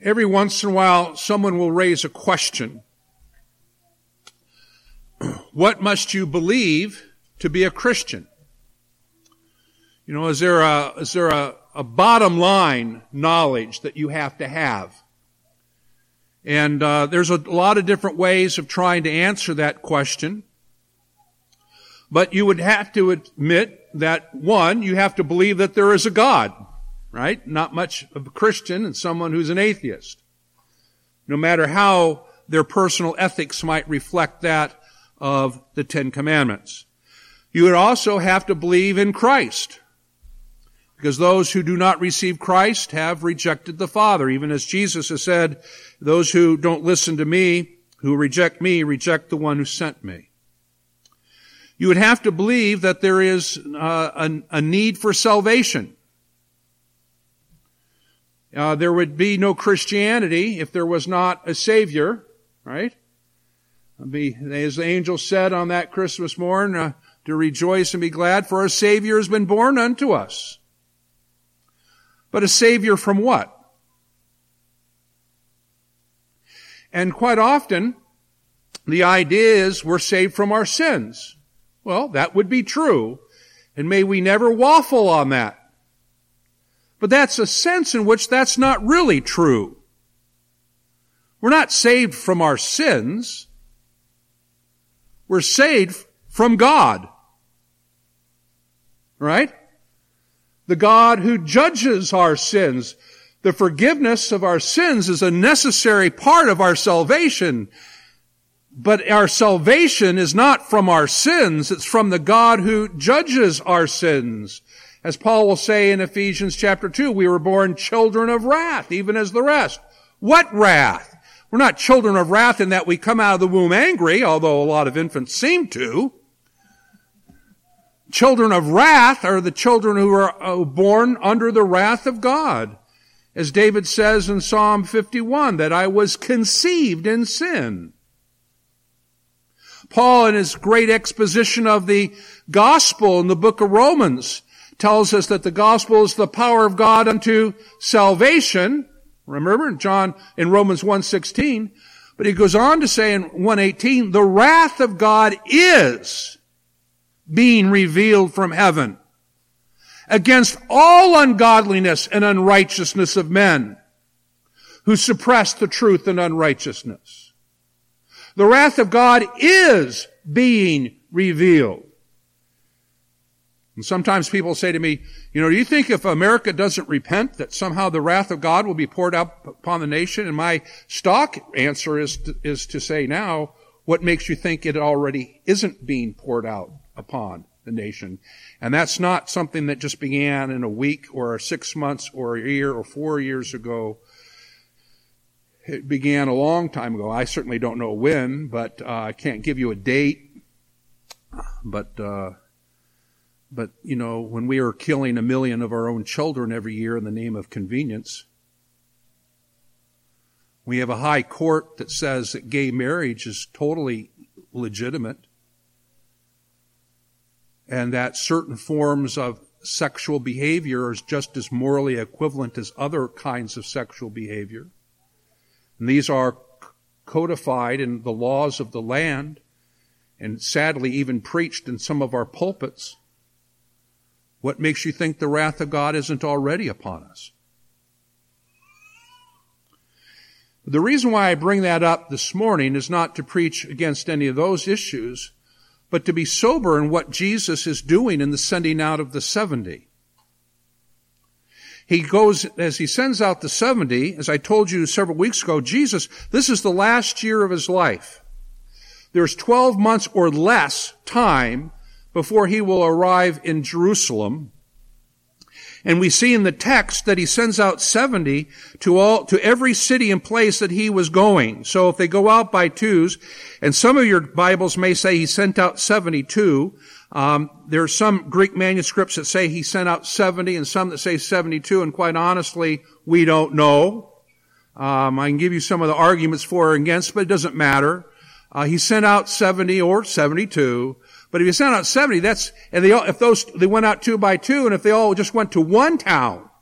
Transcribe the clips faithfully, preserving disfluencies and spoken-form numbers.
Every once in a while, someone will raise a question. What must you believe to be a Christian? You know, is there a, is there a, a bottom line knowledge that you have to have? And uh, there's a lot of different ways of trying to answer that question. But you would have to admit that, one, you have to believe that there is a God, right? Not much of a Christian and someone who's an atheist. No matter how their personal ethics might reflect that of the Ten Commandments. You would also have to believe in Christ. Because those who do not receive Christ have rejected the Father. Even as Jesus has said, those who don't listen to me, who reject me, reject the one who sent me. You would have to believe that there is uh, a, a need for salvation. Uh, there would be no Christianity if there was not a Savior, right? Be, as the angel said on that Christmas morn, uh, to rejoice and be glad, for a Savior has been born unto us. But a Savior from what? And quite often, the idea is we're saved from our sins. Well, that would be true, and may we never waffle on that. But that's a sense in which that's not really true. We're not saved from our sins. We're saved from God. Right? The God who judges our sins. The forgiveness of our sins is a necessary part of our salvation. But our salvation is not from our sins. It's from the God who judges our sins. As Paul will say in Ephesians chapter two, we were born children of wrath, even as the rest. What wrath? We're not children of wrath in that we come out of the womb angry, although a lot of infants seem to. Children of wrath are the children who are born under the wrath of God. As David says in Psalm fifty-one, that I was conceived in sin. Paul, in his great exposition of the gospel in the book of Romans, tells us that the gospel is the power of God unto salvation. Remember in John, in Romans one sixteen. But he goes on to say in one eighteen, the wrath of God is being revealed from heaven against all ungodliness and unrighteousness of men who suppress the truth in unrighteousness. The wrath of God is being revealed. And sometimes people say to me, you know, do you think if America doesn't repent that somehow the wrath of God will be poured out upon the nation? And my stock answer is to, is to say now, what makes you think it already isn't being poured out upon the nation? And that's not something that just began in a week or six months or a year or four years ago. It began a long time ago. I certainly don't know when, but uh, I can't give you a date. But, uh, but you know, when we are killing a million of our own children every year in the name of convenience, we have a high court that says that gay marriage is totally legitimate, and that certain forms of sexual behavior is just as morally equivalent as other kinds of sexual behavior. And these are codified in the laws of the land and sadly even preached in some of our pulpits. What makes you think the wrath of God isn't already upon us? The reason why I bring that up this morning is not to preach against any of those issues, but to be sober in what Jesus is doing in the sending out of the seventy. He goes, as he sends out the seventy, as I told you several weeks ago, Jesus, this is the last year of his life. There's twelve months or less time before he will arrive in Jerusalem. And we see in the text that he sends out seventy to all, to every city and place that he was going. So if they go out by twos, and some of your Bibles may say he sent out seventy-two, um, there are some Greek manuscripts that say he sent out seventy and some that say seventy-two, and quite honestly, we don't know. Um, I can give you some of the arguments for or against, but it doesn't matter. Uh, he sent out seventy or seventy-two. But if you sent out seventy, that's, and they all, if those, they went out two by two, and if they all just went to one town,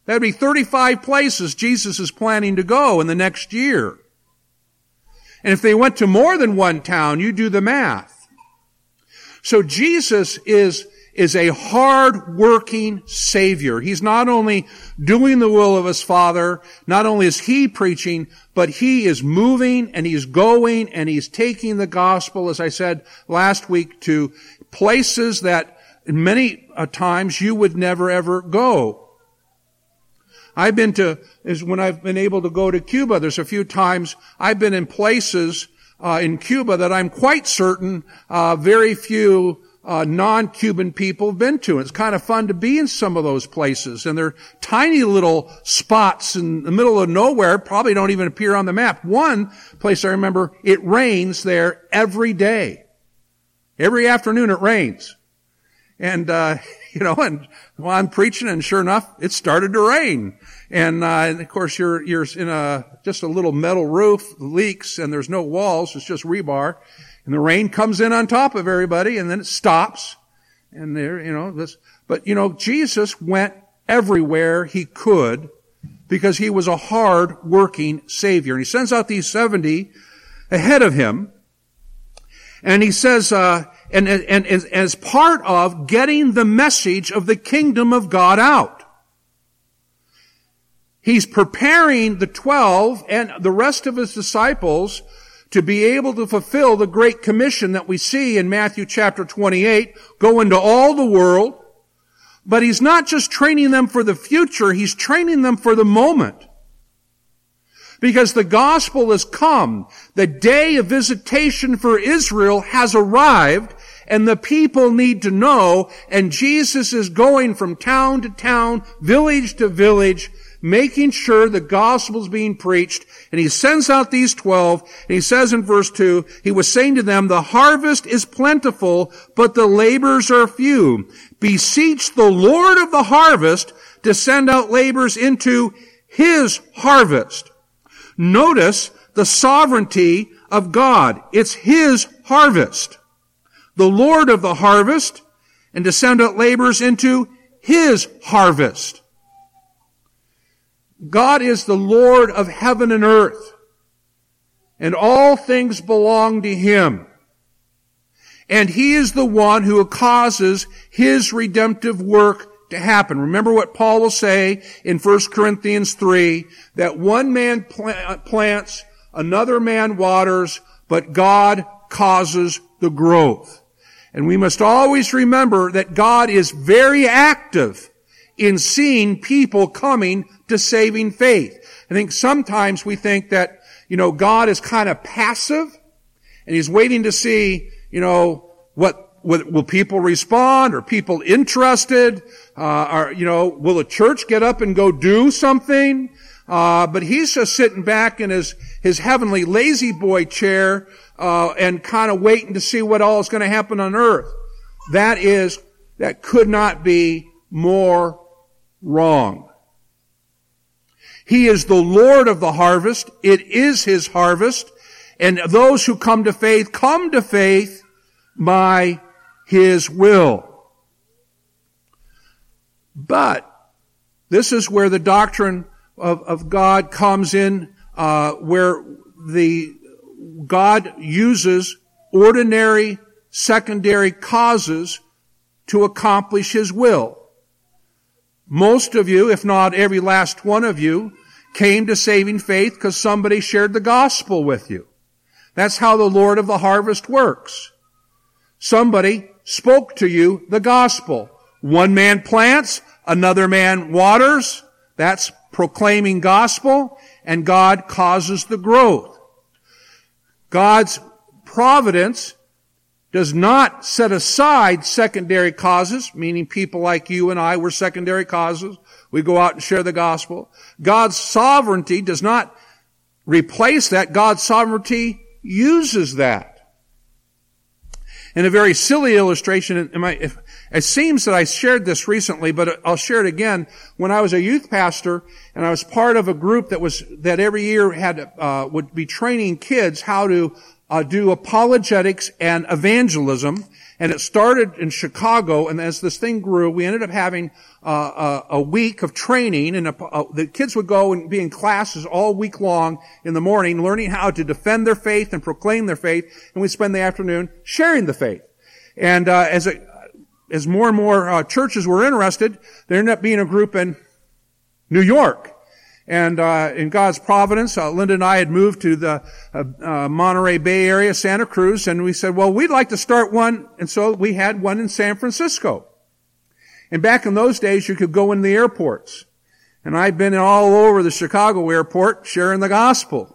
That'd be thirty-five places Jesus is planning to go in the next year. And if they went to more than one town, you do the math. So Jesus is, is a hard-working Savior. He's not only doing the will of His Father, not only is He preaching, but He is moving and He's going and He's taking the gospel, as I said last week, to places that many uh, times you would never ever go. I've been to, is when I've been able to go to Cuba, there's a few times I've been in places uh, in Cuba that I'm quite certain uh, very few uh, non-Cuban people have been to. It's kind of fun to be in some of those places. And they're tiny little spots in the middle of nowhere, probably don't even appear on the map. One place I remember, it rains there every day. Every afternoon it rains. And, uh, you know, and while I'm preaching, and sure enough, it started to rain. And, uh, and of course you're, you're in a, just a little metal roof, leaks, and there's no walls, it's just rebar. And the rain comes in on top of everybody, and then it stops. And there, you know, this, but you know, Jesus went everywhere He could because He was a hard-working Savior. And He sends out these seventy ahead of Him. And He says, uh, and, and, and as part of getting the message of the kingdom of God out. He's preparing the twelve and the rest of His disciples to be able to fulfill the Great Commission that we see in Matthew chapter twenty-eight, go into all the world. But He's not just training them for the future, He's training them for the moment. Because the gospel has come. The day of visitation for Israel has arrived, and the people need to know, and Jesus is going from town to town, village to village, making sure the gospel is being preached. And He sends out these twelve, and He says in verse two, He was saying to them, the harvest is plentiful, but the laborers are few. Beseech the Lord of the harvest to send out laborers into His harvest. Notice the sovereignty of God. It's His harvest. The Lord of the harvest, and to send out laborers into His harvest. God is the Lord of heaven and earth, and all things belong to Him. And He is the one who causes His redemptive work to happen. Remember what Paul will say in First Corinthians three, that one man plants, another man waters, but God causes the growth. And we must always remember that God is very active in seeing people coming to saving faith. I think sometimes we think that, you know, God is kind of passive, and He's waiting to see, you know, what Will, will people respond? Are people interested? Uh, are, you know, will a church get up and go do something? Uh, but He's just sitting back in his, his heavenly lazy boy chair, uh, and kind of waiting to see what all is going to happen on earth. That is, that could not be more wrong. He is the Lord of the harvest. It is His harvest. And those who come to faith, come to faith by His will. But this is where the doctrine of, of God comes in, uh, where the God uses ordinary secondary causes to accomplish His will. Most of you, if not every last one of you, came to saving faith because somebody shared the gospel with you. That's how the Lord of the harvest works. Somebody spoke to you the gospel. One man plants, another man waters. That's proclaiming gospel, and God causes the growth. God's providence does not set aside secondary causes, meaning people like you and I were secondary causes. We go out and share the gospel. God's sovereignty does not replace that. God's sovereignty uses that. In a very silly illustration, it seems that I shared this recently, but I'll share it again. When I was a youth pastor, and I was part of a group that was that every year had uh, would be training kids how to uh, do apologetics and evangelism. And it started in Chicago, and as this thing grew, we ended up having uh, a, a week of training, and a, a, the kids would go and be in classes all week long in the morning, learning how to defend their faith and proclaim their faith, and we'd spend the afternoon sharing the faith. And uh, as it, as more and more uh, churches were interested, there ended up being a group in New York. And uh in God's providence, uh, Linda and I had moved to the uh, uh, Monterey Bay area, Santa Cruz, and we said, well, we'd like to start one. And so we had one in San Francisco. And back in those days, you could go in the airports. And I've been all over the Chicago airport sharing the gospel.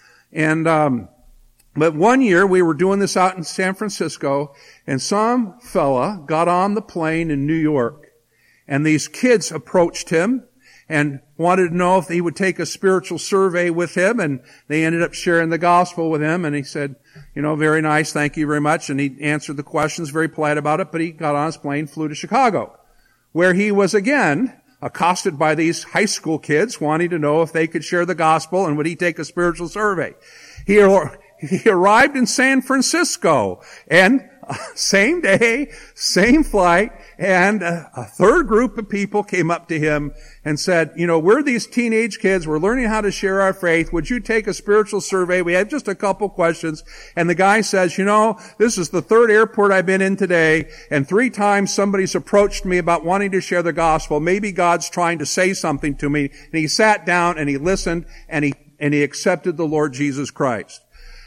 And um but one year, we were doing this out in San Francisco, and some fella got on the plane in New York. And these kids approached him and wanted to know if he would take a spiritual survey with him, and they ended up sharing the gospel with him, and he said, you know, very nice, thank you very much, and he answered the questions, very polite about it, but he got on his plane, flew to Chicago, where he was again accosted by these high school kids wanting to know if they could share the gospel, and would he take a spiritual survey. He, he arrived in San Francisco, and same day, same flight, and a, a third group of people came up to him and said, you know, we're these teenage kids, we're learning how to share our faith, would you take a spiritual survey? We have just a couple questions. And the guy says, you know, this is the third airport I've been in today, and three times somebody's approached me about wanting to share the gospel. Maybe God's trying to say something to me. And he sat down and he listened, and he, and he accepted the Lord Jesus Christ.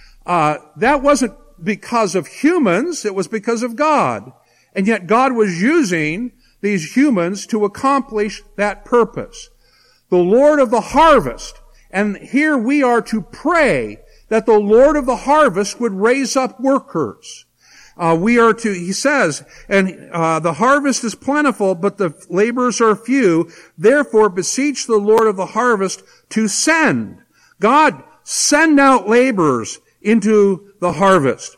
Uh, that wasn't because of humans, it was because of God. And yet God was using these humans to accomplish that purpose. The Lord of the harvest. And here we are to pray that the Lord of the harvest would raise up workers. Uh, we are to, he says, and uh, the harvest is plentiful, but the laborers are few. Therefore beseech the Lord of the harvest to send. God, send out laborers into the harvest.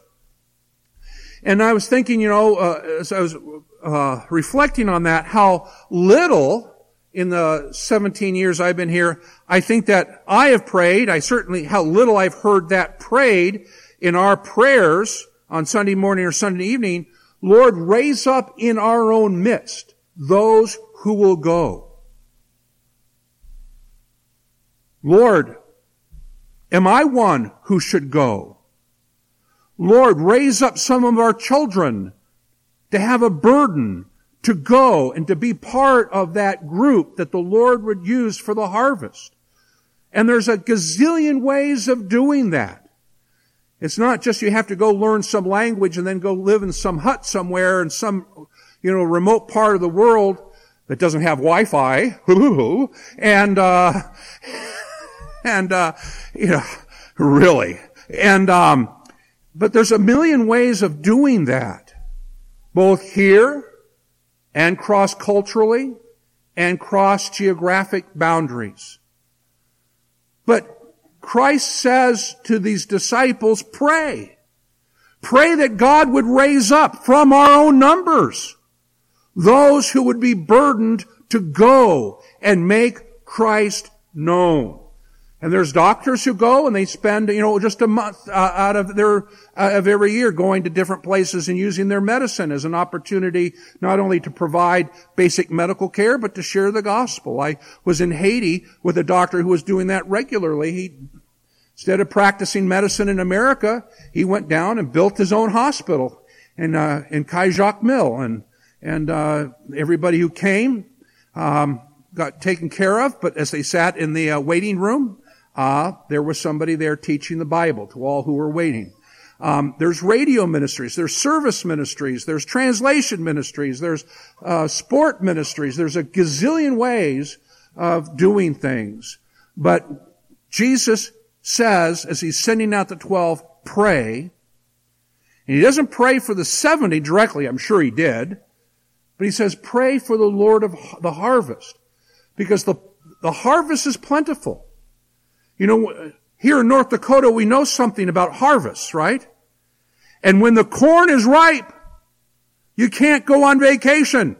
And I was thinking, you know, uh, as I was uh, reflecting on that, how little in the seventeen years I've been here, I think that I have prayed, I certainly, how little I've heard that prayed in our prayers on Sunday morning or Sunday evening, Lord, raise up in our own midst those who will go. Lord, am I one who should go? Lord, raise up some of our children to have a burden to go and to be part of that group that the Lord would use for the harvest. And there's a gazillion ways of doing that. It's not just you have to go learn some language and then go live in some hut somewhere in some, you know, remote part of the world that doesn't have Wi-Fi. and, uh, and, uh, you know, really. And, um, but there's a million ways of doing that, both here and cross-culturally and cross-geographic boundaries. But Christ says to these disciples, pray. Pray that God would raise up from our own numbers those who would be burdened to go and make Christ known. And there's doctors who go and they spend, you know, just a month uh, out of their, uh, of every year going to different places and using their medicine as an opportunity not only to provide basic medical care, but to share the gospel. I was in Haiti with a doctor who was doing that regularly. He, instead of practicing medicine in America, he went down and built his own hospital in, uh, in Caillac-Mille. And, and, uh, everybody who came, um, got taken care of, but as they sat in the uh, waiting room, Uh, there was somebody there teaching the Bible to all who were waiting. Um, there's radio ministries, there's service ministries, there's translation ministries, there's uh, sport ministries. There's a gazillion ways of doing things. But Jesus says, as he's sending out the twelve, pray. And he doesn't pray for the seventy directly, I'm sure he did. But he says, pray for the Lord of the harvest. Because the, the harvest is plentiful. You know, here in North Dakota, we know something about harvests, right? And when the corn is ripe, you can't go on vacation.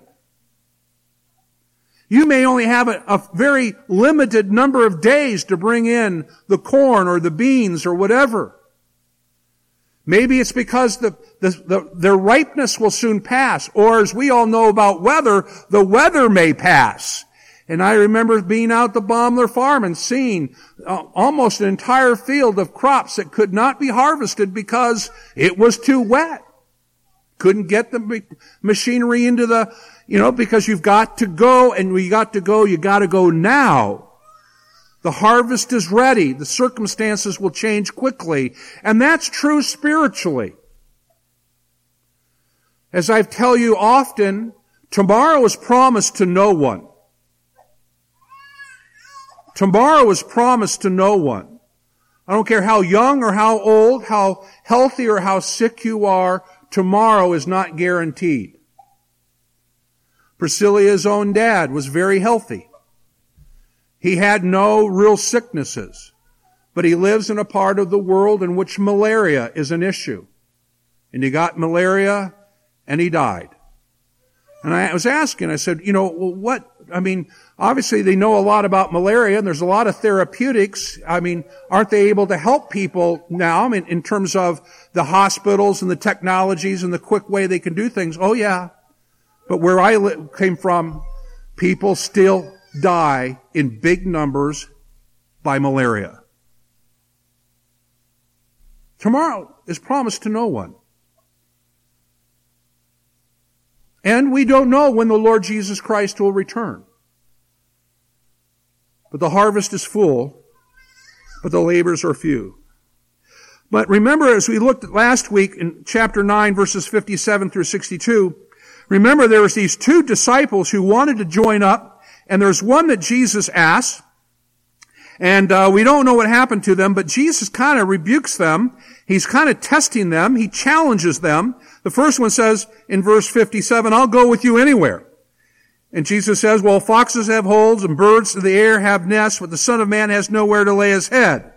You may only have a, a very limited number of days to bring in the corn or the beans or whatever. Maybe it's because the, the, the, their ripeness will soon pass. Or as we all know about weather, the weather may pass. And I remember being out at the Baumler farm and seeing uh, almost an entire field of crops that could not be harvested because it was too wet. Couldn't get the machinery into the, you know, because you've got to go, and when you got to go, you got to go now. The harvest is ready. The circumstances will change quickly. And that's true spiritually. As I tell you often, tomorrow is promised to no one. Tomorrow is promised to no one. I don't care how young or how old, how healthy or how sick you are, tomorrow is not guaranteed. Priscilla's own dad was very healthy. He had no real sicknesses, but he lives in a part of the world in which malaria is an issue. And he got malaria and he died. And I was asking, I said, you know, well, what, I mean, obviously they know a lot about malaria and there's a lot of therapeutics. I mean, aren't they able to help people now? I mean, in terms of the hospitals and the technologies and the quick way they can do things. Oh yeah. But where I li- came from, people still die in big numbers by malaria. Tomorrow is promised to no one. And we don't know when the Lord Jesus Christ will return. But the harvest is full, but the labors are few. But remember, as we looked at last week in chapter nine, verses fifty-seven through sixty-two, remember there was these two disciples who wanted to join up. And there's one that Jesus asked, and uh, we don't know what happened to them, but Jesus kind of rebukes them. He's kind of testing them. He challenges them. The first one says in verse fifty-seven, I'll go with you anywhere. And Jesus says, well, foxes have holes and birds of the air have nests, but the Son of Man has nowhere to lay his head.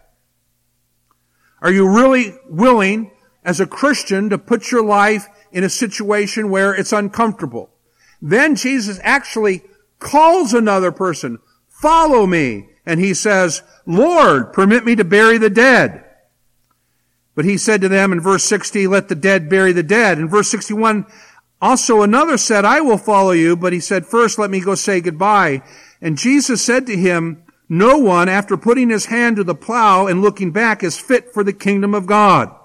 Are you really willing, as a Christian, to put your life in a situation where it's uncomfortable? Then Jesus actually calls another person, follow me. And he says, Lord, permit me to bury the dead. But he said to them in verse sixty, let the dead bury the dead. In verse sixty-one, also another said, I will follow you. But he said, first let me go say goodbye. And Jesus said to him, no one, after putting his hand to the plow and looking back, is fit for the kingdom of God.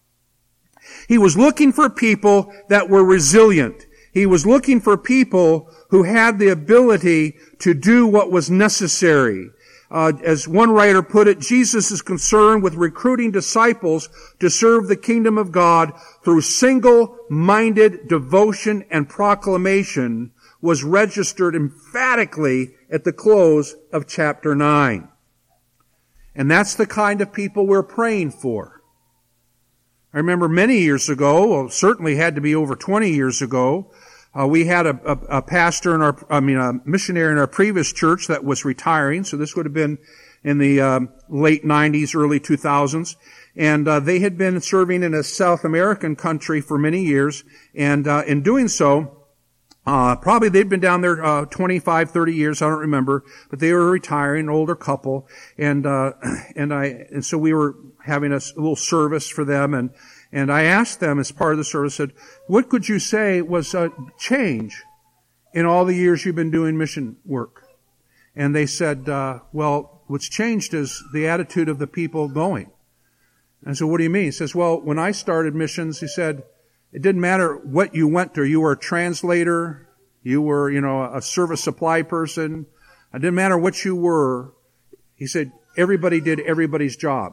He was looking for people that were resilient. He was looking for people who had the ability to do what was necessary. Uh, as one writer put it, Jesus is concerned with recruiting disciples to serve the kingdom of God through single-minded devotion and proclamation, was registered emphatically at the close of chapter nine. And that's the kind of people we're praying for. I remember many years ago, well, certainly had to be over twenty years ago, Uh, we had a, a, a pastor in our, I mean, a missionary in our previous church that was retiring. So this would have been in the um, late nineties, early two thousands. And uh, they had been serving in a South American country for many years. And uh, in doing so, uh, probably they'd been down there uh, twenty-five, thirty years, I don't remember. But they were retiring, an older couple. And uh, and I and so we were having a, a little service for them. And And I asked them as part of the service, said, what could you say was a change in all the years you've been doing mission work? And they said, uh, well, what's changed is the attitude of the people going. And I said, what do you mean? He says, well, when I started missions, he said, it didn't matter what you went through. You were a translator. You were, you know, a service supply person. It didn't matter what you were. He said, everybody did everybody's job.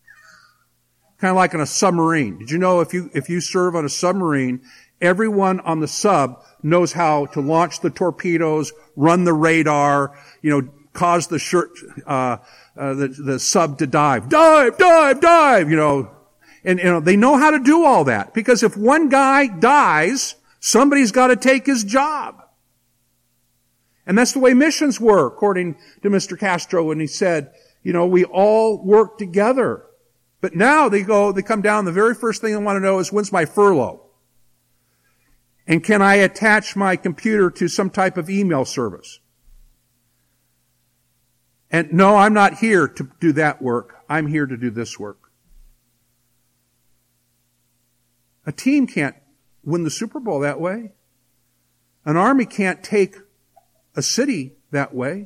Kind of like on a submarine. Did you know if you, if you serve on a submarine, everyone on the sub knows how to launch the torpedoes, run the radar, you know, cause the shirt, uh, uh, the, the sub to dive. Dive, dive, dive, you know. And, you know, they know how to do all that. Because if one guy dies, somebody's got to take his job. And that's the way missions were, according to Mister Castro, when he said, you know, we all work together. But now they go, they come down, the very first thing they want to know is, when's my furlough? And can I attach my computer to some type of email service? And no, I'm not here to do that work. I'm here to do this work. A team can't win the Super Bowl that way. An army can't take a city that way.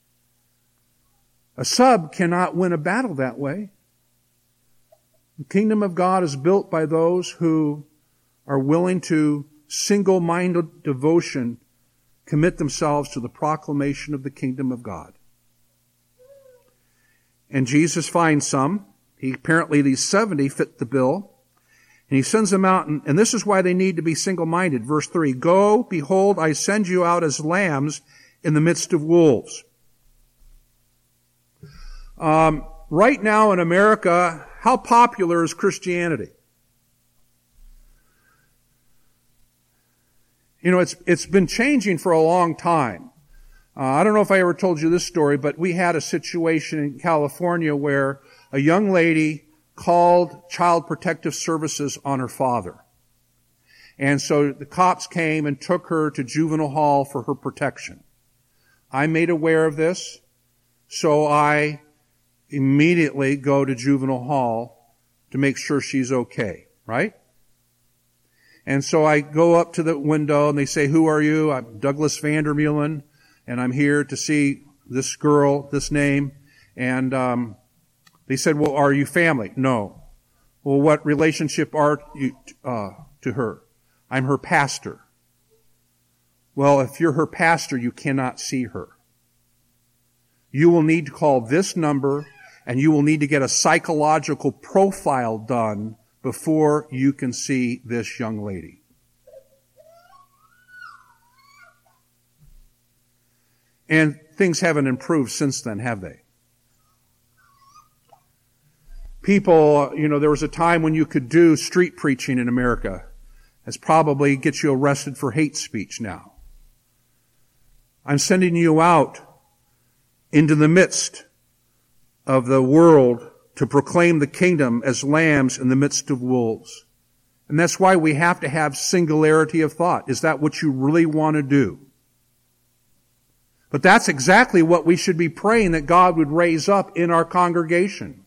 A sub cannot win a battle that way. The kingdom of God is built by those who are willing to single-minded devotion commit themselves to the proclamation of the kingdom of God. And Jesus finds some. He apparently, these seventy fit the bill. And he sends them out, and, and this is why they need to be single-minded. Verse three, go, behold, I send you out as lambs in the midst of wolves. Um, right now in America, how popular is Christianity? You know, it's it's been changing for a long time. Uh, I don't know if I ever told you this story, but we had a situation in California where a young lady called Child Protective Services on her father. And so the cops came and took her to juvenile hall for her protection. I'm made aware of this, so I immediately go to juvenile hall to make sure she's okay, right? And so I go up to the window and they say, who are you? I'm Douglas Vandermeulen, and I'm here to see this girl, this name. And um they said, well, are you family? No. Well, what relationship are you uh, to her? I'm her pastor. Well, if you're her pastor, you cannot see her. You will need to call this number, and you will need to get a psychological profile done before you can see this young lady. And things haven't improved since then, have they? People, you know, there was a time when you could do street preaching in America. That's probably gets you arrested for hate speech now. I'm sending you out into the midst of the world to proclaim the kingdom as lambs in the midst of wolves. And that's why we have to have singularity of thought. Is that what you really want to do? But that's exactly what we should be praying that God would raise up in our congregation.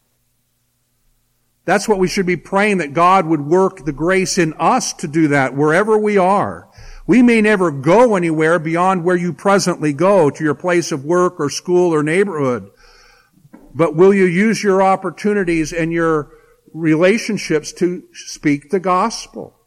That's what we should be praying, that God would work the grace in us to do that wherever we are. We may never go anywhere beyond where you presently go, to your place of work or school or neighborhood. But will you use your opportunities and your relationships to speak the gospel?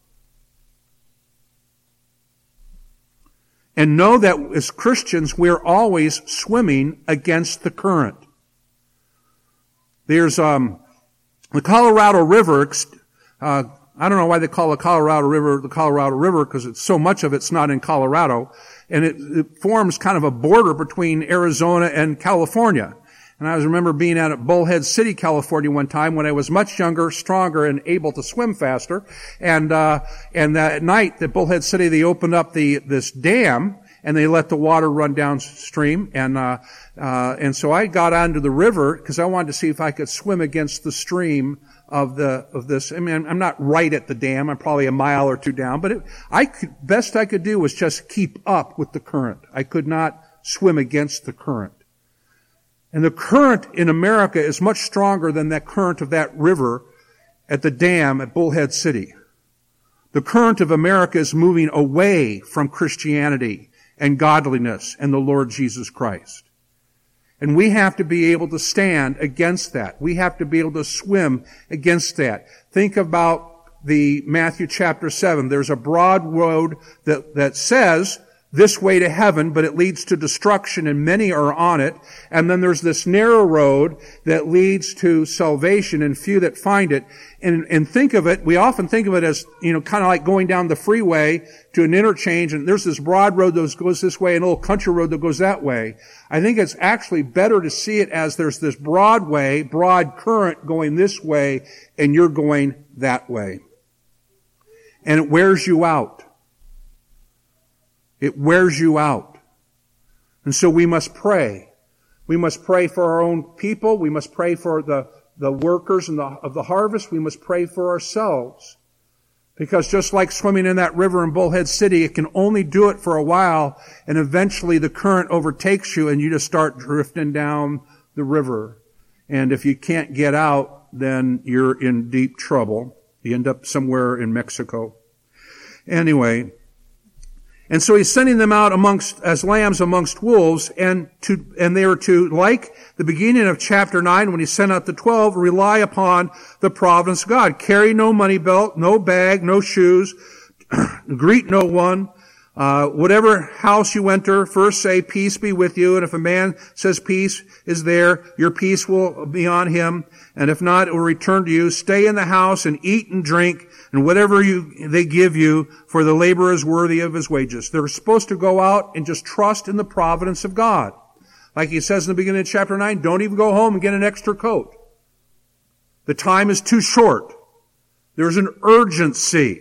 And know that as Christians, we're always swimming against the current. There's, um, The Colorado River, uh, I don't know why they call the Colorado River the Colorado River, because it's so much of it's not in Colorado, and it, it forms kind of a border between Arizona and California. And I remember being out at Bullhead City, California one time when I was much younger, stronger, and able to swim faster. And, uh, and that at night at Bullhead City, they opened up the, this dam, and they let the water run downstream. And, uh, uh, and so I got onto the river because I wanted to see if I could swim against the stream of the, of this. I mean, I'm not right at the dam. I'm probably a mile or two down, but it, I could, best I could do was just keep up with the current. I could not swim against the current. And the current in America is much stronger than that current of that river at the dam at Bullhead City. The current of America is moving away from Christianity and godliness and the Lord Jesus Christ. And we have to be able to stand against that. We have to be able to swim against that. Think about the Matthew chapter seven. There's a broad road that, that says this way to heaven, but it leads to destruction, and many are on it. And then there's this narrow road that leads to salvation, and few that find it. And, and think of it, we often think of it as, you know, kind of like going down the freeway to an interchange, and there's this broad road that goes this way and a little country road that goes that way. I think it's actually better to see it as there's this broad way, broad current going this way, and you're going that way. And it wears you out. It wears you out. And so we must pray. We must pray for our own people. We must pray for the, the workers and the, of the harvest. We must pray for ourselves. Because just like swimming in that river in Bullhead City, it can only do it for a while, and eventually the current overtakes you and you just start drifting down the river. And if you can't get out, then you're in deep trouble. You end up somewhere in Mexico. Anyway, and so he's sending them out amongst, as lambs amongst wolves, and to, and they are to, like the beginning of chapter nine, when he sent out the twelve, rely upon the providence of God. Carry no money belt, no bag, no shoes, greet no one. Uh, whatever house you enter, first say, peace be with you. And if a man says peace is there, your peace will be on him. And if not, it will return to you. Stay in the house and eat and drink, and whatever you, they give you, for the laborer is worthy of his wages. They're supposed to go out and just trust in the providence of God. Like he says in the beginning of chapter nine, don't even go home and get an extra coat. The time is too short. There's an urgency.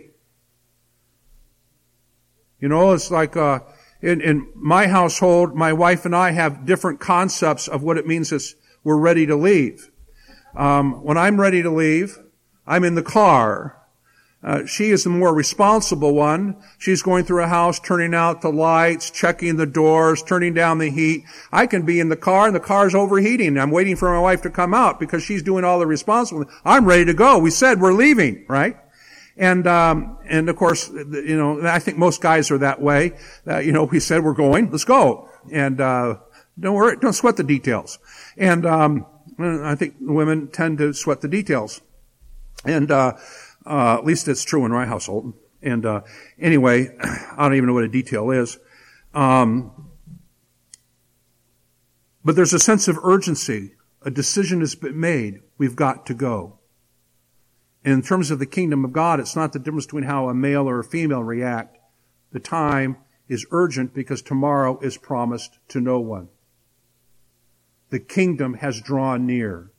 You know, it's like, uh, in, in my household, my wife and I have different concepts of what it means that we're ready to leave. Um, when I'm ready to leave, I'm in the car. Uh, she is the more responsible one. She's going through a house, turning out the lights, checking the doors, turning down the heat. I can be in the car and the car's overheating. I'm waiting for my wife to come out because she's doing all the responsible. I'm ready to go. We said we're leaving, right? And, um, and of course, you know, I think most guys are that way. Uh, you know, we said we're going, let's go. And, uh, don't worry, don't sweat the details. And, um, I think women tend to sweat the details. And, uh, uh, at least it's true in my household. And, uh, anyway, I don't even know what a detail is. Um, but there's a sense of urgency. A decision has been made. We've got to go. In terms of the kingdom of God, it's not the difference between how a male or a female react. The time is urgent because tomorrow is promised to no one. The kingdom has drawn near.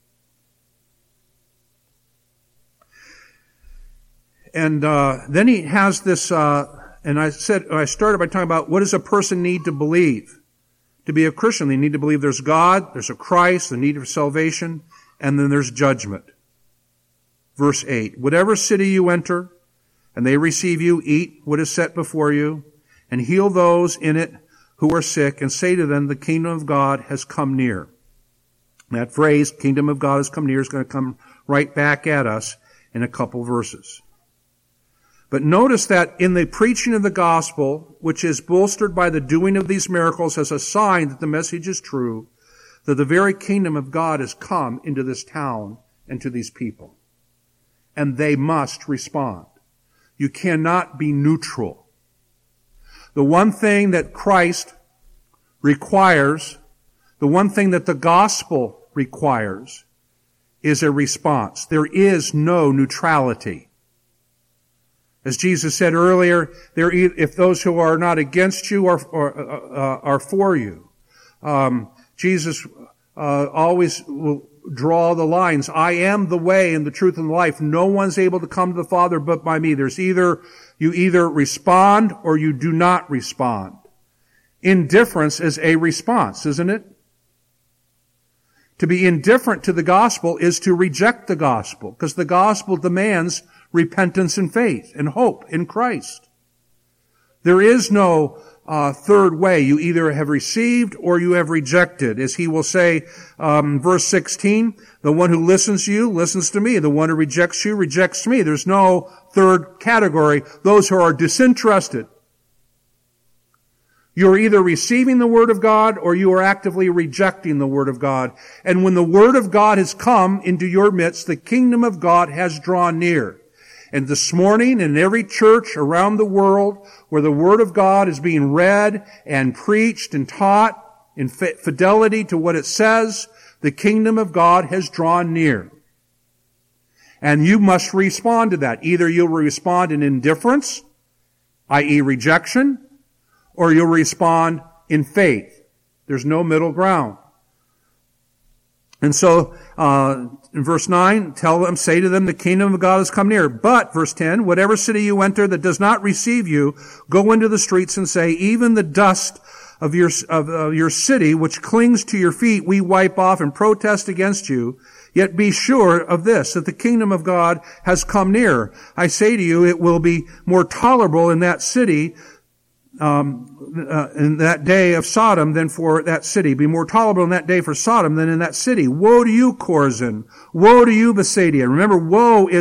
And uh, then he has this, uh, and I said, I started by talking about what does a person need to believe? To be a Christian, they need to believe there's God, there's a Christ, the need of salvation, and then there's judgment. Verse eight, whatever city you enter, and they receive you, eat what is set before you, and heal those in it who are sick, and say to them, the kingdom of God has come near. That phrase, kingdom of God has come near, is going to come right back at us in a couple verses. But notice that in the preaching of the gospel, which is bolstered by the doing of these miracles as a sign that the message is true, that the very kingdom of God has come into this town and to these people. And they must respond. You cannot be neutral. The one thing that Christ requires, the one thing that the gospel requires, is a response. There is no neutrality. As Jesus said earlier, there, if those who are not against you are, are, uh, are for you. Um, Jesus uh, always will draw the lines. I am the way and the truth and the life. No one's able to come to the Father but by me. There's either, you either respond or you do not respond. Indifference is a response, isn't it? To be indifferent to the gospel is to reject the gospel, because the gospel demands repentance and faith and hope in Christ. There is no Uh, third way. You either have received or you have rejected. As he will say, um, verse sixteen, the one who listens to you listens to me. The one who rejects you rejects me. There's no third category. Those who are disinterested. You're either receiving the Word of God or you are actively rejecting the Word of God. And when the Word of God has come into your midst, the kingdom of God has drawn near. And this morning, in every church around the world where the Word of God is being read and preached and taught in fidelity to what it says, the kingdom of God has drawn near. And you must respond to that. Either you'll respond in indifference, that is rejection, or you'll respond in faith. There's no middle ground. And so, uh, in verse nine, tell them, say to them, the kingdom of God has come near. But, verse ten, whatever city you enter that does not receive you, go into the streets and say, even the dust of your, of, of your city, which clings to your feet, we wipe off and protest against you. Yet be sure of this, that the kingdom of God has come near. I say to you, it will be more tolerable in that city Um, uh, in that day of Sodom than for that city. Be more tolerable in that day for Sodom than in that city. Woe to you, Chorazin! Woe to you, Bethsaida! Remember, woe is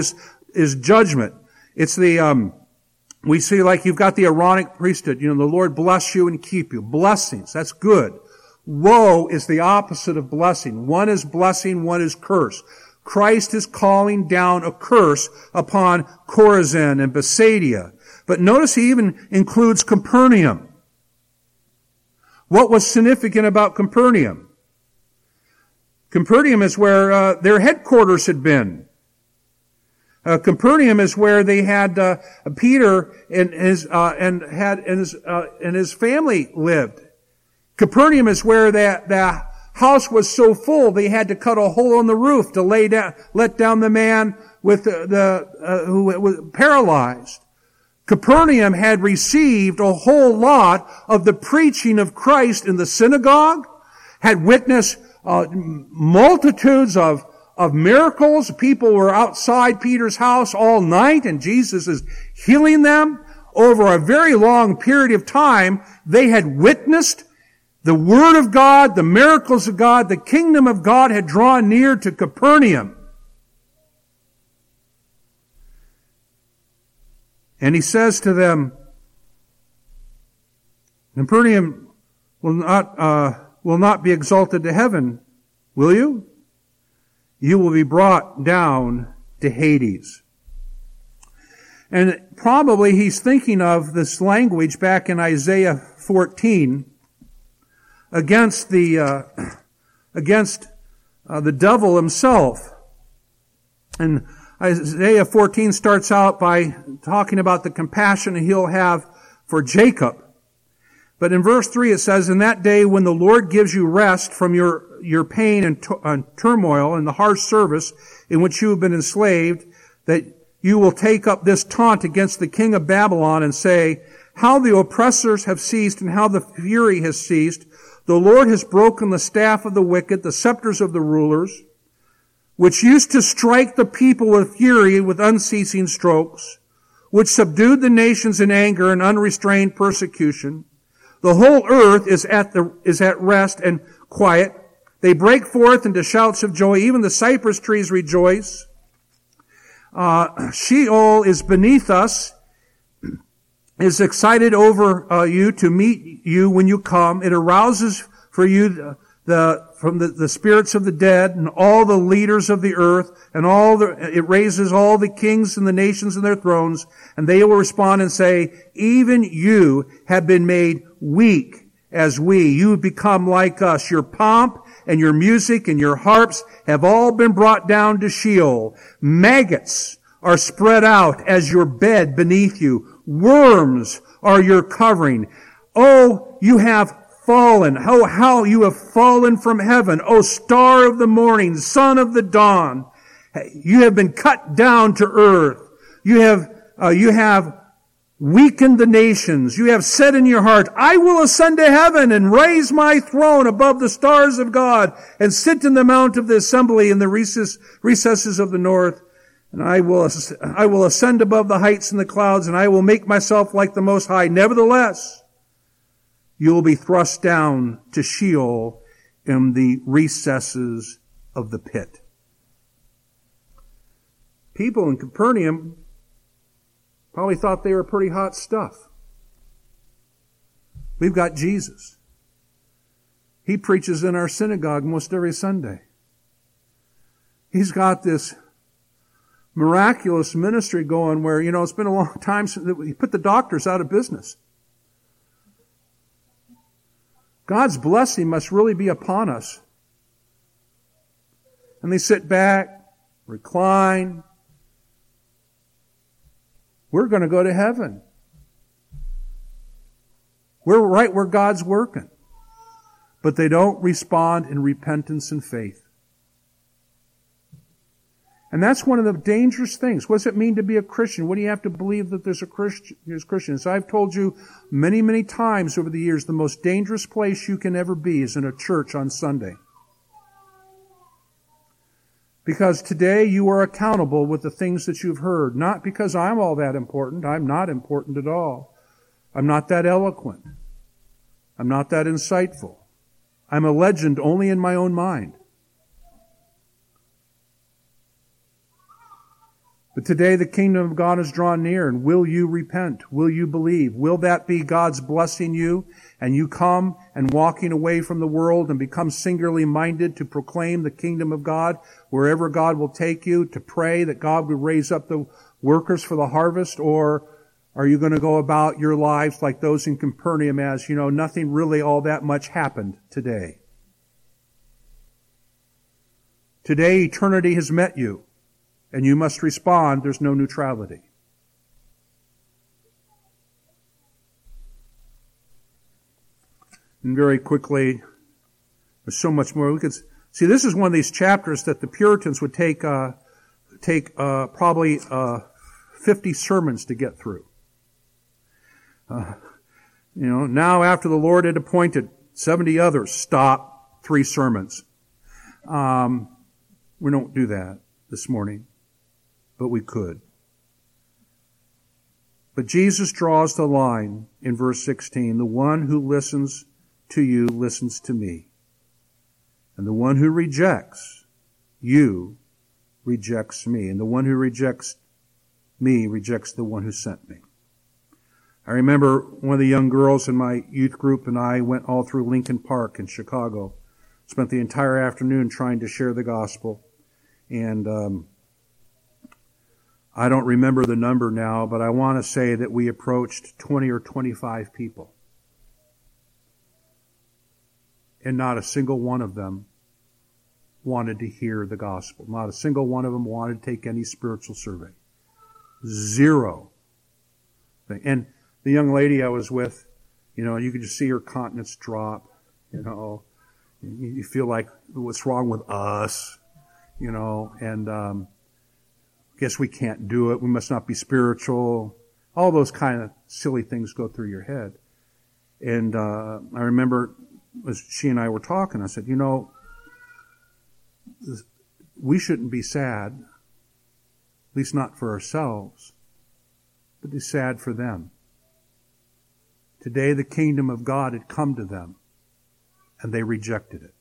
is judgment. It's the, um, we see like you've got the Aaronic priesthood. You know, the Lord bless you and keep you. Blessings. That's good. Woe is the opposite of blessing. One is blessing, one is curse. Christ is calling down a curse upon Chorazin and Bethsaida. But notice he even includes Capernaum. What was significant about Capernaum? Capernaum is where uh, their headquarters had been. Uh, Capernaum is where they had uh, Peter and his uh, and had and his uh, and his family lived. Capernaum is where that the house was so full they had to cut a hole in the roof to lay down, let down the man with the, the uh, who was paralyzed. Capernaum had received a whole lot of the preaching of Christ in the synagogue, had witnessed uh, multitudes of of miracles. People were outside Peter's house all night, and Jesus is healing them. Over a very long period of time, they had witnessed the Word of God, the miracles of God. The kingdom of God had drawn near to Capernaum. And he says to them, Capernaum will not, uh, will not be exalted to heaven, will you? You will be brought down to Hades. And probably he's thinking of this language back in Isaiah fourteen against the, uh, against uh, the devil himself. And Isaiah fourteen starts out by talking about the compassion he'll have for Jacob. But in verse three it says, in that day when the Lord gives you rest from your, your pain and, t- and turmoil and the harsh service in which you have been enslaved, that you will take up this taunt against the king of Babylon and say, how the oppressors have ceased and how the fury has ceased. The Lord has broken the staff of the wicked, the scepters of the rulers, which used to strike the people with fury with unceasing strokes, which subdued the nations in anger and unrestrained persecution. The whole earth is at the, is at rest and quiet. They break forth into shouts of joy. Even the cypress trees rejoice. Uh, Sheol is beneath us, is excited over uh, you to meet you when you come. It arouses for you the, the from the, the spirits of the dead and all the leaders of the earth, and all the, it raises all the kings and the nations in their thrones, and they will respond and say, even you have been made weak as we. You have become like us. Your pomp and your music and your harps have all been brought down to Sheol. Maggots are spread out as your bed beneath you. Worms are your covering. Oh, you have fallen. Oh, how you have fallen from heaven. Oh, star of the morning, son of the dawn. You have been cut down to earth. You have, uh, you have weakened the nations. You have said in your heart, I will ascend to heaven and raise my throne above the stars of God and sit in the mount of the assembly in the recess, recesses of the north. And I will, I will ascend above the heights and the clouds, and I will make myself like the Most High. Nevertheless, you will be thrust down to Sheol in the recesses of the pit. People in Capernaum probably thought they were pretty hot stuff. We've got Jesus. He preaches in our synagogue most every Sunday. He's got this miraculous ministry going where, you know, it's been a long time since he put the doctors out of business. God's blessing must really be upon us. And they sit back, recline. We're going to go to heaven. We're right where God's working. But they don't respond in repentance and faith. And that's one of the dangerous things. What does it mean to be a Christian? What do you have to believe that there's a Christian? There's Christians. I've told you many, many times over the years, the most dangerous place you can ever be is in a church on Sunday. Because today you are accountable with the things that you've heard. Not because I'm all that important. I'm not important at all. I'm not that eloquent. I'm not that insightful. I'm a legend only in my own mind. But today the kingdom of God is drawn near, and will you repent? Will you believe? Will that be God's blessing you, and you come and walking away from the world and become singularly minded to proclaim the kingdom of God wherever God will take you, to pray that God would raise up the workers for the harvest? Or are you going to go about your lives like those in Capernaum as, you know, nothing really all that much happened today? Today eternity has met you, and you must respond. There's no neutrality. And very quickly, there's so much more. We could see this is one of these chapters that the Puritans would take uh, take uh, probably uh, fifty sermons to get through. Uh, you know, now after the Lord had appointed seventy others, stop, three sermons. Um, we don't do that this morning, but we could. But Jesus draws the line in verse sixteen. The one who listens to you listens to me. And the one who rejects you rejects me. And the one who rejects me rejects the one who sent me. I remember one of the young girls in my youth group and I went all through Lincoln Park in Chicago. Spent the entire afternoon trying to share the gospel. And um, I don't remember the number now, but I want to say that we approached twenty or twenty-five people. And not a single one of them wanted to hear the gospel. Not a single one of them wanted to take any spiritual survey. Zero. And the young lady I was with, you know, you could just see her countenance drop. You know, you feel like, what's wrong with us? You know, and um, guess we can't do it. We must not be spiritual. All those kind of silly things go through your head. And uh, I remember as she and I were talking, I said, you know, we shouldn't be sad, at least not for ourselves, but be sad for them. Today the kingdom of God had come to them, and they rejected it.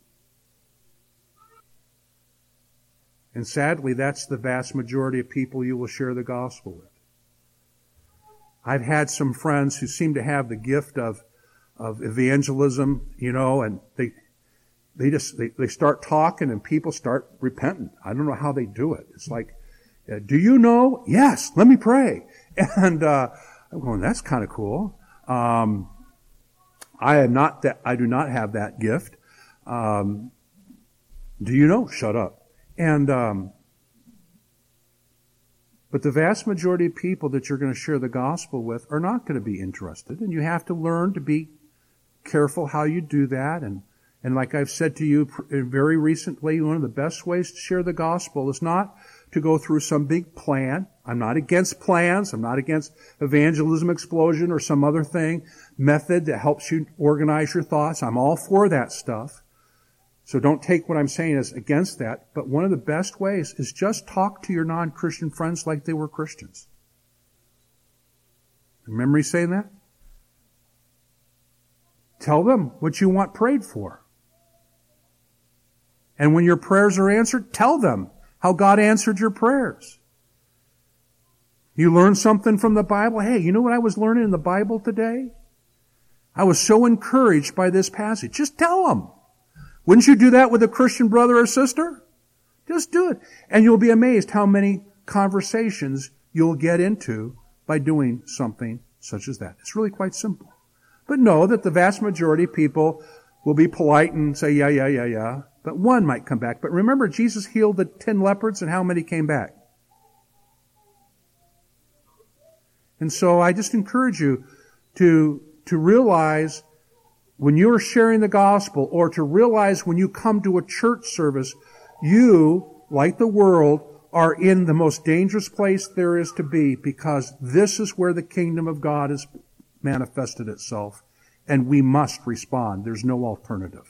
And sadly, that's the vast majority of people you will share the gospel with. I've had some friends who seem to have the gift of of evangelism, you know, and they they just they, they start talking and people start repenting. I don't know how they do it. It's like, uh, do you know? Yes, let me pray. And uh I'm going, that's kind of cool. Um I am not that I do not have that gift. Um do you know? Shut up. And um But the vast majority of people that you're going to share the gospel with are not going to be interested. And you have to learn to be careful how you do that. And, and like I've said to you very recently, one of the best ways to share the gospel is not to go through some big plan. I'm not against plans. I'm not against evangelism explosion or some other thing, method that helps you organize your thoughts. I'm all for that stuff. So don't take what I'm saying as against that. But one of the best ways is just talk to your non-Christian friends like they were Christians. Remember me saying that? Tell them what you want prayed for. And when your prayers are answered, tell them how God answered your prayers. You learn something from the Bible. Hey, you know what I was learning in the Bible today? I was so encouraged by this passage. Just tell them. Wouldn't you do that with a Christian brother or sister? Just do it. And you'll be amazed how many conversations you'll get into by doing something such as that. It's really quite simple. But know that the vast majority of people will be polite and say, yeah, yeah, yeah, yeah. But one might come back. But remember, Jesus healed the ten leopards, and how many came back? And so I just encourage you to, to realize when you're sharing the gospel, or to realize when you come to a church service, you, like the world, are in the most dangerous place there is to be, because this is where the kingdom of God has manifested itself, and we must respond. There's no alternative.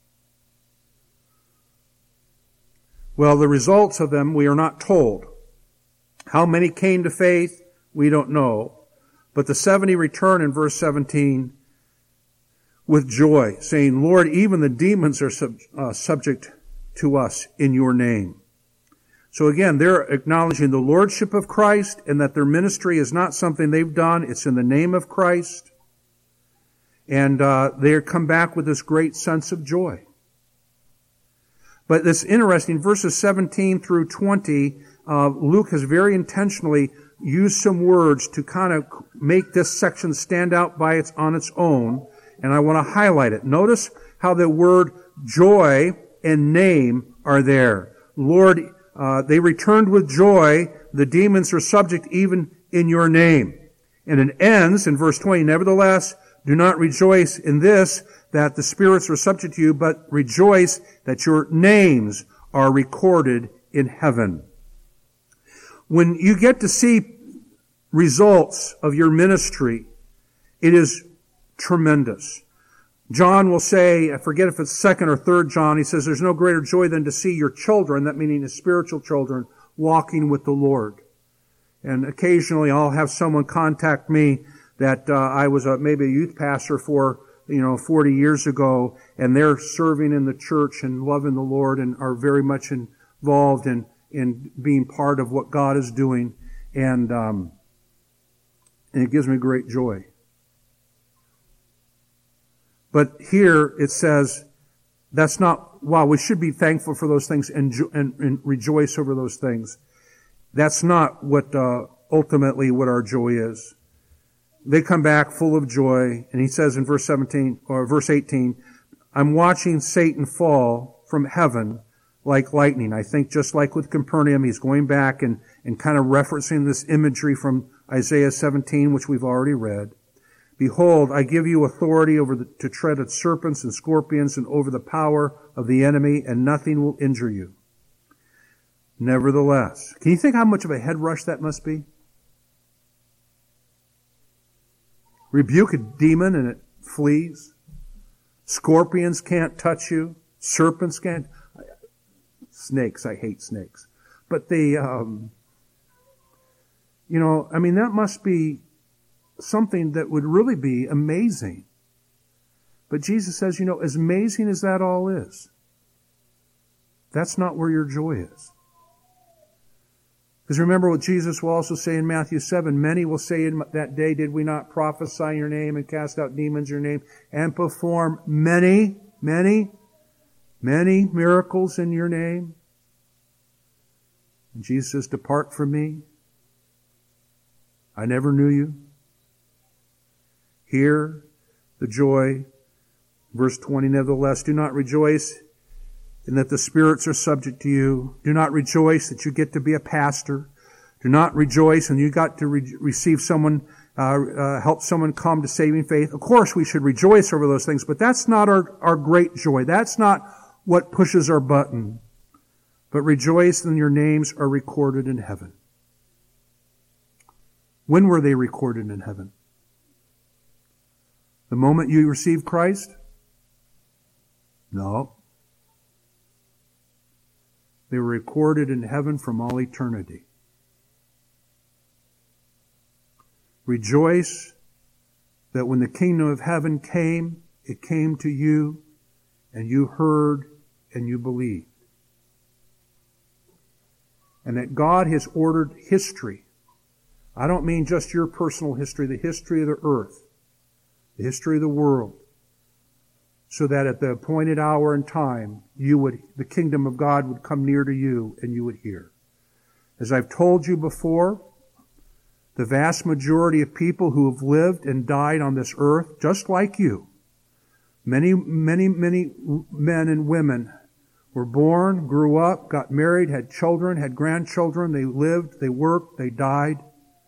Well, the results of them we are not told. How many came to faith, we don't know. But the seventy return in verse seventeen with joy, saying, Lord, even the demons are sub, uh, subject to us in your name. So again, they're acknowledging the lordship of Christ and that their ministry is not something they've done. It's in the name of Christ. And uh, they come back with this great sense of joy. But it's interesting, verses seventeen through twenty, uh, Luke has very intentionally used some words to kind of make this section stand out by its on its own. And I want to highlight it. Notice how the word joy and name are there. Lord, uh, they returned with joy. The demons are subject even in your name. And it ends in verse twenty, nevertheless, do not rejoice in this, that the spirits are subject to you, but rejoice that your names are recorded in heaven. When you get to see results of your ministry, it is tremendous. John will say, I forget if it's second or third John, he says, there's no greater joy than to see your children, that meaning his spiritual children, walking with the Lord. And occasionally I'll have someone contact me that uh, I was a, maybe a youth pastor for, you know, forty years ago, and they're serving in the church and loving the Lord and are very much involved in, in being part of what God is doing. And, um, and it gives me great joy. But here it says, that's not, wow, we should be thankful for those things and, and, and rejoice over those things. That's not what, uh, ultimately what our joy is. They come back full of joy, and he says in verse seventeen, or verse eighteen, I'm watching Satan fall from heaven like lightning. I think just like with Capernaum, he's going back and, and kind of referencing this imagery from Isaiah seventeen, which we've already read. Behold, I give you authority over the, to tread on serpents and scorpions and over the power of the enemy, and nothing will injure you. Nevertheless, can you think how much of a head rush that must be? Rebuke a demon and it flees. Scorpions can't touch you. Serpents can't. Snakes, I hate snakes. But the, um, you know, I mean, that must be something that would really be amazing. But Jesus says, you know, as amazing as that all is, that's not where your joy is. Because remember what Jesus will also say in Matthew seven, many will say in that day, did we not prophesy in your name and cast out demons in your name and perform many, many, many miracles in your name? And Jesus says, depart from me. I never knew you. Here, the joy, verse twenty, nevertheless, do not rejoice in that the spirits are subject to you. Do not rejoice that you get to be a pastor. Do not rejoice and you got to re- receive someone, uh, uh, help someone come to saving faith. Of course, we should rejoice over those things, but that's not our, our great joy. That's not what pushes our button. But rejoice and your names are recorded in heaven. When were they recorded in heaven? The moment you received Christ? No. They were recorded in heaven from all eternity. Rejoice that when the kingdom of heaven came, it came to you, and you heard and you believed. And that God has ordered history. I don't mean just your personal history, the history of the earth, the history of the world, so that at the appointed hour and time, you would, the kingdom of God would come near to you and you would hear. As I've told you before, the vast majority of people who have lived and died on this earth, just like you, many, many, many men and women were born, grew up, got married, had children, had grandchildren, they lived, they worked, they died.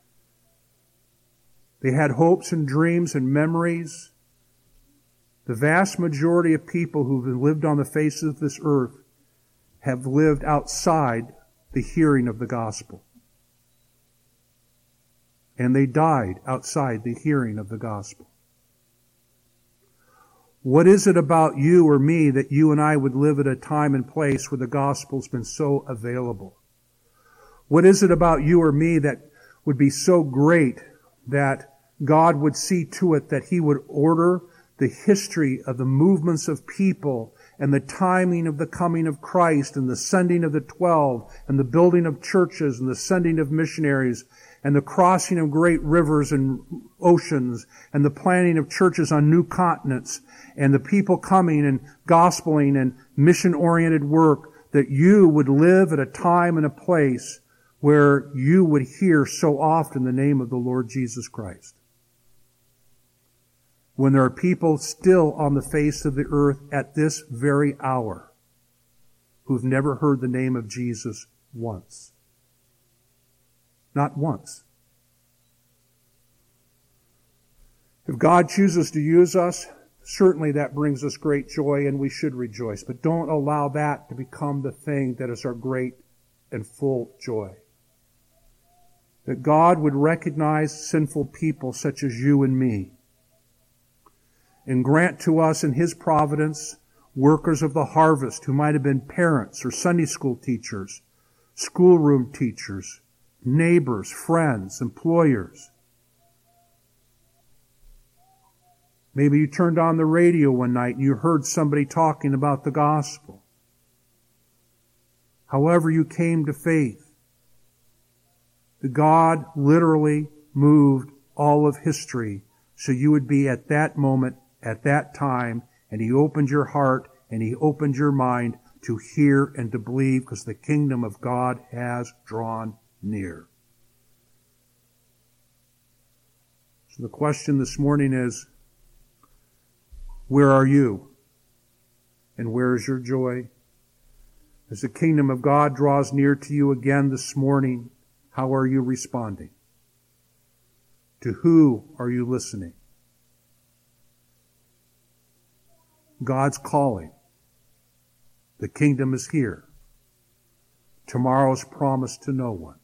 They had hopes and dreams and memories. The vast majority of people who have lived on the face of this earth have lived outside the hearing of the gospel. And they died outside the hearing of the gospel. What is it about you or me that you and I would live at a time and place where the gospel's been so available? What is it about you or me that would be so great that God would see to it that He would order the history of the movements of people and the timing of the coming of Christ and the sending of the twelve and the building of churches and the sending of missionaries and the crossing of great rivers and oceans and the planting of churches on new continents and the people coming and gospeling and mission-oriented work, that you would live at a time and a place where you would hear so often the name of the Lord Jesus Christ. When there are people still on the face of the earth at this very hour who've never heard the name of Jesus once. Not once. If God chooses to use us, certainly that brings us great joy and we should rejoice. But don't allow that to become the thing that is our great and full joy. That God would recognize sinful people such as you and me and grant to us in His providence workers of the harvest who might have been parents or Sunday school teachers, schoolroom teachers, neighbors, friends, employers. Maybe you turned on the radio one night and you heard somebody talking about the gospel. However you came to faith, that God literally moved all of history so you would be at that moment, at that time, and He opened your heart and He opened your mind to hear and to believe, because the kingdom of God has drawn near. So the question this morning is, where are you? And where is your joy? As the kingdom of God draws near to you again this morning, how are you responding? To who are you listening? God's calling. The kingdom is here. Tomorrow's promised to no one.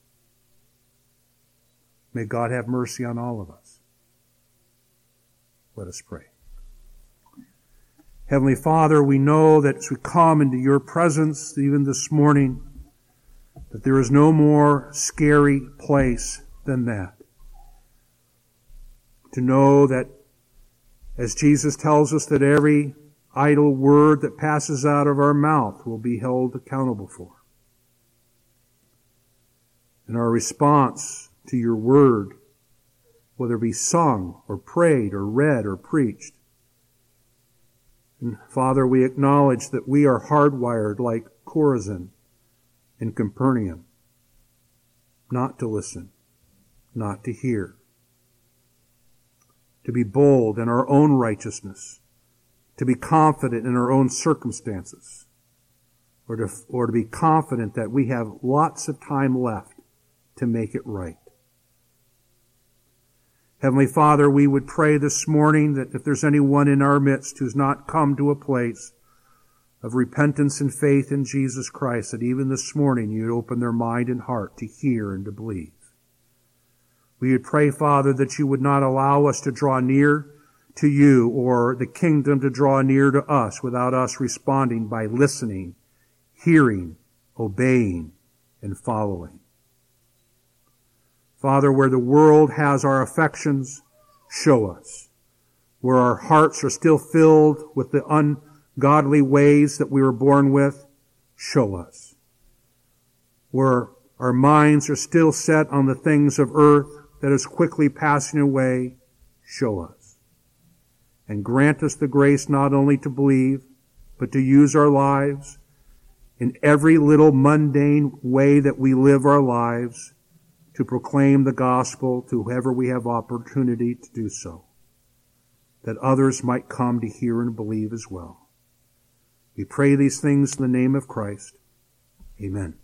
May God have mercy on all of us. Let us pray. Heavenly Father, we know that as we come into your presence, even this morning, that there is no more scary place than that. To know that, as Jesus tells us, that every idle word that passes out of our mouth will be held accountable for. And our response to your word, whether it be sung or prayed or read or preached. And Father, we acknowledge that we are hardwired like Chorazin and Capernaum, not to listen, not to hear, to be bold in our own righteousness, to be confident in our own circumstances, or to, or to be confident that we have lots of time left to make it right. Heavenly Father, we would pray this morning that if there's anyone in our midst who's not come to a place of repentance and faith in Jesus Christ, that even this morning you'd open their mind and heart to hear and to believe. We would pray, Father, that you would not allow us to draw near to you or the kingdom to draw near to us without us responding by listening, hearing, obeying, and following. Father, where the world has our affections, show us. Where our hearts are still filled with the ungodly ways that we were born with, show us. Where our minds are still set on the things of earth that is quickly passing away, show us. And grant us the grace not only to believe, but to use our lives in every little mundane way that we live our lives to proclaim the gospel to whoever we have opportunity to do so, that others might come to hear and believe as well. We pray these things in the name of Christ. Amen.